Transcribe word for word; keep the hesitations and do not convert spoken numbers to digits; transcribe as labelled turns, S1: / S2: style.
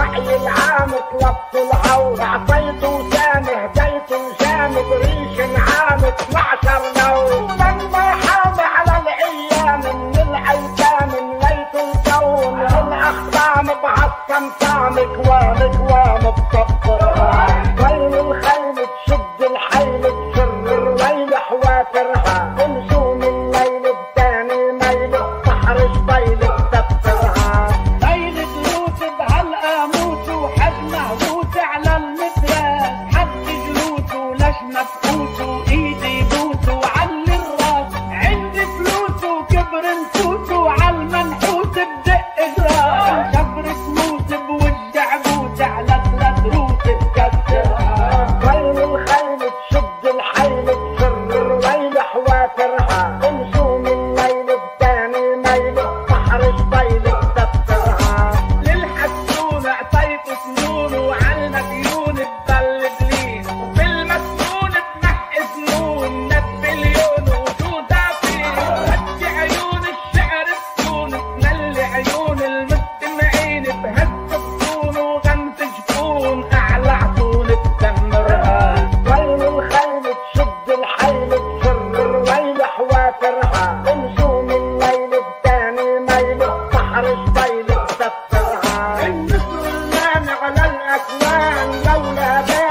S1: الرأي العام طلبت العون، اعطيته سامي هديته جامد ريش نعام اثنعشر لون. لما حامي على الايام من الايتام مليت الكون، الاخصام بعصم طعم كوام كوام بصفرها. ويل الخيل تشد الحيل تسر الويل حوافرها، امشوا من الليل الثاني ميل الصحر شبيل تسفرها.
S2: ليل تموت بهالقاموس وحجمه بوس على المتراس، حد جلوس ولش مفقوس وايدي بوس وعلي الراس. عندي فلوس وكبر نفوس وعالمنحوس بدق جراس، شفر سموس بوجع بوس على ثلاث روس بكسرها.
S1: ويل الخيل تشد الحيل تسر الويل حوافرها، امشوا من الليل الثاني ميل الصحر شبيل تسفرها.
S2: للحسون اعطيت سنون وعالمديون تضل بلين، وبالمسنون تنحي سنون نابليون وجودها فين. ودي عيون الشعر السون تملي عيون المستمعين بهز الصون وغمز جفون اعلى عطون تدمرها.
S1: ويل الخيل تشد الحيل تسر الويل حوافرها، امشوا من الليل الثاني ميل الصحر شبيل تسفرها.
S2: النصر اللامع على الاكوان لولا